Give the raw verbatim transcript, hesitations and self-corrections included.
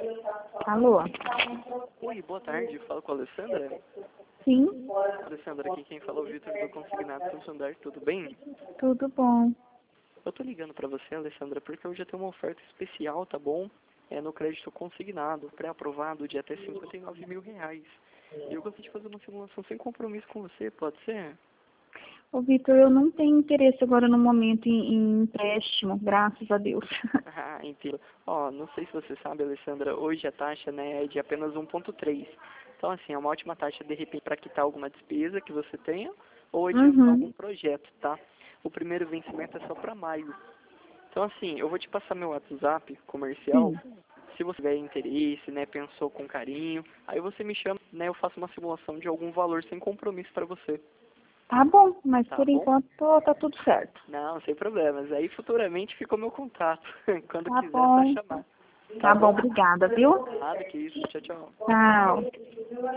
Alô? Oi, boa tarde. Falo com a Alessandra. Sim, Alessandra, aqui quem fala é o Vitor do Consignado Santander. Tudo bem? tudo bom. Eu tô ligando pra você, Alessandra, porque hoje eu tenho uma oferta especial, tá bom? É no crédito consignado, pré-aprovado de até cinquenta e nove mil reais. E eu gostaria de fazer uma simulação sem compromisso com você, pode ser? Ô, Vitor, eu não tenho interesse agora no momento em, em empréstimo, graças a Deus. Ah, entendo. Ó, não sei se você sabe, Alessandra, hoje a taxa, né, é de apenas um ponto três. Então, assim, é uma ótima taxa, de repente, para quitar alguma despesa que você tenha ou adiantar algum Uhum. projeto, tá? O primeiro vencimento é só para maio. Então, assim, eu vou te passar meu WhatsApp comercial. Sim. Se você tiver interesse, né, pensou com carinho, aí você me chama, né, eu faço uma simulação de algum valor sem compromisso para você, Tá bom, mas tá por bom? enquanto tô- tá tudo certo. Não, sem problemas. Aí futuramente ficou meu contato. Quando Tá quiser, é só bom. chamar. Tá Tá bom, bom? obrigada, viu? Nada que isso. Tchau, tchau. Tchau.